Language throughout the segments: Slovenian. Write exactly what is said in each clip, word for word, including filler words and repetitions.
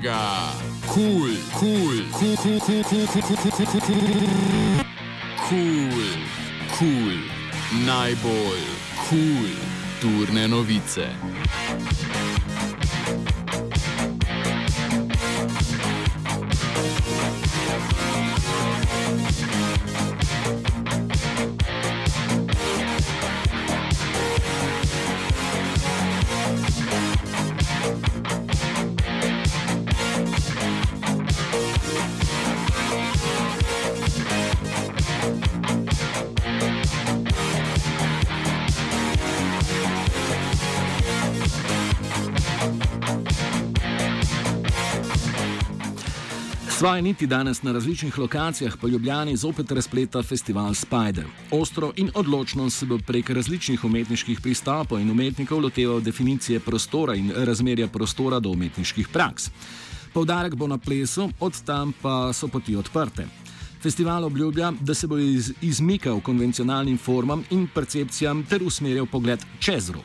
mega, kul, kul, kul, kul, kul, kul, kul, kul, kul, kul, kul, najbolj kul, turne novice. Svoje niti danes na različnih lokacijah po Ljubljani zopet razpleta festival Spider. Ostro in odločno se bo prek različnih umetniških pristopov in umetnikov loteval definicije prostora in razmerja prostora do umetniških praks. Poudarek bo na plesu, od tam pa so poti odprte. Festival obljublja, da se bo iz, izmikal konvencionalnim formam in percepcijam ter usmerjal pogled čez rob.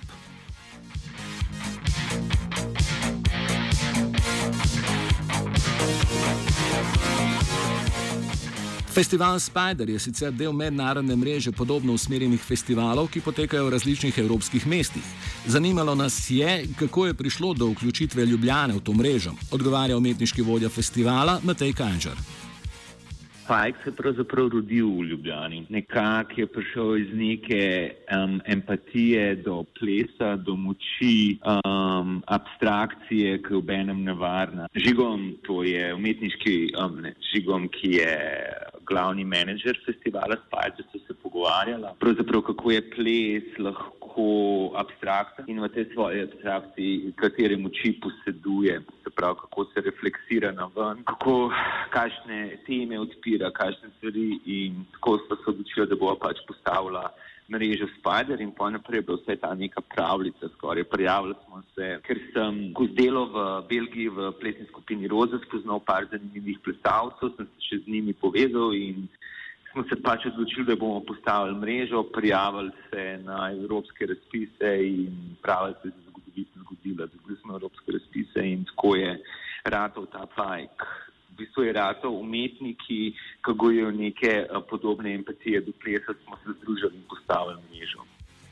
Festival Spider je sicer del mednarodne mreže podobno usmerjenih festivalov, ki potekajo v različnih evropskih mestih. Zanimalo nas je, kako je prišlo do vključitve Ljubljane v to mrežo, odgovarja umetniški vodja festivala Matej Kajžar. Spike se je pravzaprav rodil v Ljubljani. Nekako je prišel iz neke um, empatije do plesa, do moči, um, abstrakcije, ki je v enem nevarna. Žigom, to je umetniški, um, ne, Žigom, ki je glavni menedžer festivala Spike, so se pogovarjala. Pravzaprav, kako je ples lahko abstrakten in v tej svoji abstrakciji, katere moči poseduje, se pravi, kako se refleksira na ven, kako, kakšne teme odpira, kakšne stvari, in tako sta se odločila, da bo pač postavila mrežo Spider in pa naprej bo vse ta neka pravljica skoraj. Prijavili smo se, ker sem ko zdelo v Belgiji v plesni skupini Roza spoznal par zanimivih plesalcev, sem se še z njimi povezal in smo se pač odločili, da bomo postavili mrežo, prijavili se na evropske razpise in pravi se zgodovina zgodila. Zgodili smo evropske razpise in tako je ratov ta fajk. V bistvu je ratov umetniki, ki gojijo neke podobne empatije do plesa, smo se združili in postavili mrežo.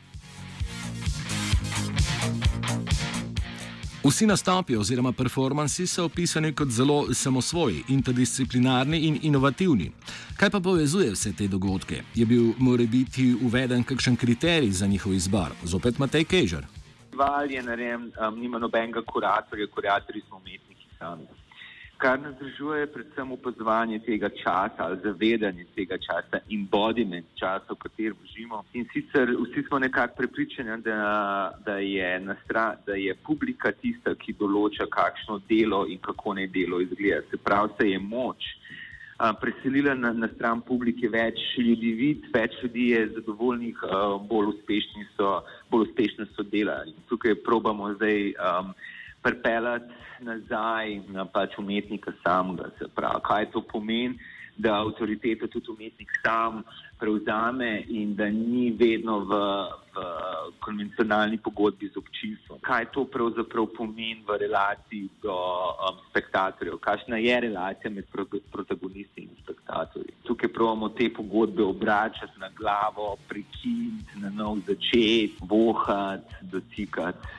Vsi nastopi oziroma performansi so opisani kot zelo samosvoji, interdisciplinarni in inovativni. Kaj pa povezuje vse te dogodke? Je bil morebiti uveden kakšen kriterij za njihov izbor? Zopet Matej Kajžar. Festival je narejen, um, nima nobenega kuratorja, kuratorji smo umetniki sami. Kar nas združuje predvsem opazovanje tega časa ali zavedanje tega časa, embodiment časa, v katerem živimo. In sicer vsi smo nekako prepričani, da, da, je stran, da je publika tista, ki določa, kakšno delo in kako naj delo izgleda. Se pravi, se je moč a, preselila na, na stran publike, več ljudi vid, več ljudi je zadovoljnih, a, bolj uspešni so, bolj uspešno so delali. In tukaj probamo zdaj um, pripeljati nazaj na pač umetnika samega, se pravi, kaj to pomeni, da avtoriteto tudi umetnik sam prevzame in da ni vedno v, v konvencionalni pogodbi z občinstvom. Kaj to pravzaprav pomeni v relaciji do um, spektatorjev, kakšna je relacija med pro, protagonisti in spektatorji. Tukaj probamo te pogodbe obračati na glavo, prekiniti, na nov začet, vohati, dotikati.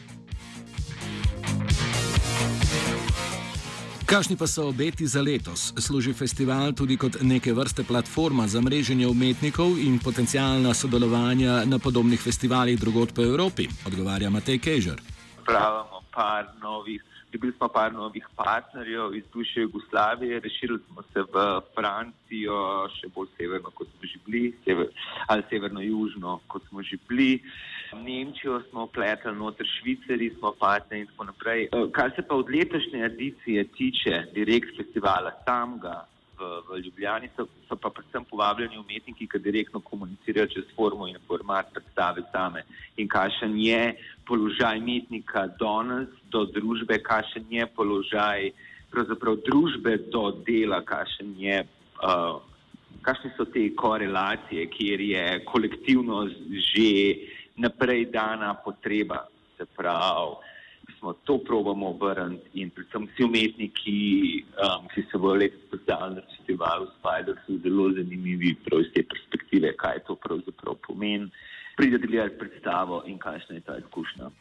Kakšni pa so obeti za letos? Služi festival tudi kot neke vrste platforma za mreženje umetnikov in potencialna sodelovanja na podobnih festivalih drugod po Evropi, odgovarja Matej Kajžar. Pravimo par novih, dobili smo par novih partnerjev iz bivše Jugoslavije, razširili smo se v Francijo, še bolj severno, kot smo že bili, sever, ali severno-južno, kot smo že bili. Nemčijo smo pletali noter, Švicari smo partnerji in tako naprej. Kar se pa od letošnje edicije tiče direkt festivala samega v, v Ljubljani, so, so pa predvsem povabljeni umetniki, ki direktno komunicirajo čez formo in format predstave same. In kakšen je položaj umetnika danes do družbe, kakšen je položaj pravzaprav družbe do dela, kakšen je, uh, kakšne so te korelacije, kjer je kolektivno že naprej dana potreba, se pravi, smo to probamo obrniti in predvsem vsi umetniki, um, ki se bodo letos predstavili na festivalu Spider, so zelo zanimivi prav iz te perspektive, kaj to pravzaprav pomeni. Pridete gledati predstavo in kakšna je ta izkušnja.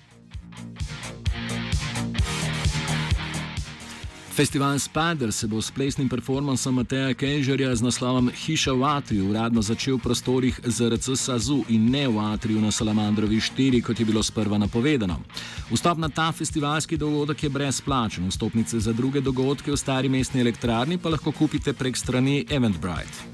Festival Spider se bo s plesnim performansom Mateja Kejžerja z naslovom Hiša v Atriju uradno začel v prostorih Z R C Sazu in ne v Atriju na Salamandrovi štiri, kot je bilo sprva napovedano. Vstop na ta festivalski dogodek je brezplačen, vstopnice za druge dogodke v Stari mestni elektrarni pa lahko kupite prek strani Eventbrite.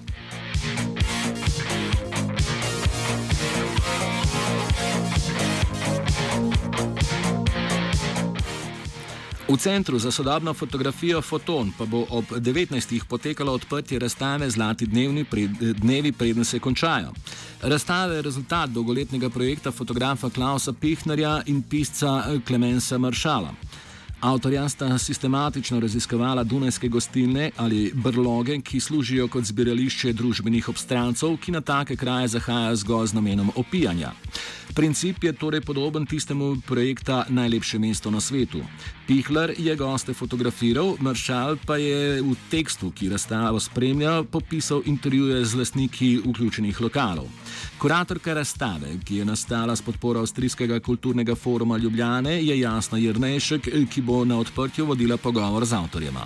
V Centru za sodobno fotografijo Foton pa bo ob devetnajstih potekalo odprtje razstave Zlati dnevni pred, dnevi, preden se končajo. Razstava je rezultat dolgoletnega projekta fotografa Klausa Pihnerja in pisca Klemensa Maršala. Avtorja sta sistematično raziskovala dunajske gostilne ali brloge, ki služijo kot zbirališče družbenih obstrancov, ki na take kraje zahajajo zgolj z namenom opijanja. Princip je torej podoben tistemu projekta Najlepše mesto na svetu. Pihler je goste fotografiral, Maršal pa je v tekstu, ki razstavo spremlja, popisal intervjuje z lastniki vključenih lokalov. Kuratorka razstave, ki je nastala s podporo Avstrijskega kulturnega foruma Ljubljane, je Jasna Jernejšek, ki bo na odprtju vodila pogovor z avtorjema.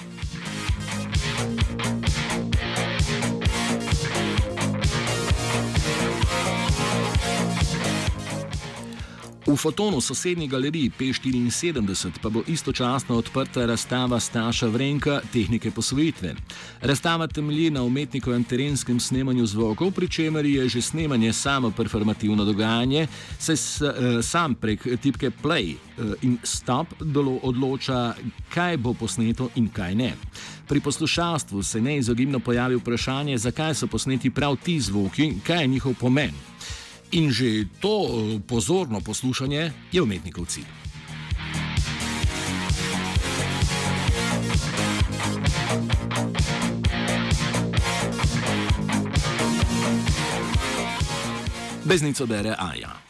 V Fotonu sosednji galeriji P štiriinsedemdeset pa bo istočasno odprta razstava Staša Vrenka Tehnike posvojitve. Razstava temelji na umetnikovem terenskem snemanju zvokov, pri čemer je že snemanje samo performativno dogajanje, saj sam prek tipke play in stop odloča, kaj bo posneto in kaj ne. Pri poslušalstvu se neizogibno pojavi vprašanje, zakaj so posneti prav ti zvoki, kaj je njihov pomen. In že to pozorno poslušanje je umetnikov cilj. Beznico bere Aja.